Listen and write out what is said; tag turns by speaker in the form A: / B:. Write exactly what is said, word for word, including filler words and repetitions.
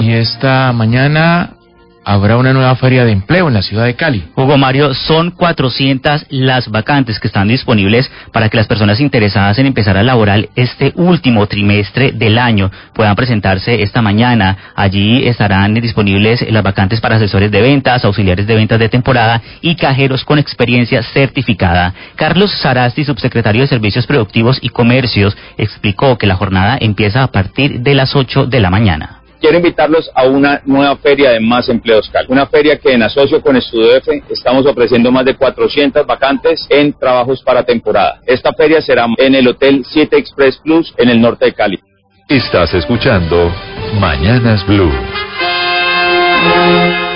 A: Y esta mañana habrá una nueva feria de empleo en la ciudad de Cali.
B: Hugo Mario, son cuatrocientas las vacantes que están disponibles para que las personas interesadas en empezar a laborar este último trimestre del año puedan presentarse esta mañana. Allí estarán disponibles las vacantes para asesores de ventas, auxiliares de ventas de temporada y cajeros con experiencia certificada. Carlos Sarasti, subsecretario de Servicios Productivos y Comercios, explicó que la jornada empieza a partir de las ocho de la mañana.
C: Quiero invitarlos a una nueva feria de Más Empleos Cali, una feria que en asocio con EstuDF estamos ofreciendo más de cuatrocientas vacantes en trabajos para temporada. Esta feria será en el Hotel siete Express Plus en el norte de Cali.
D: Estás escuchando Mañanas Blue.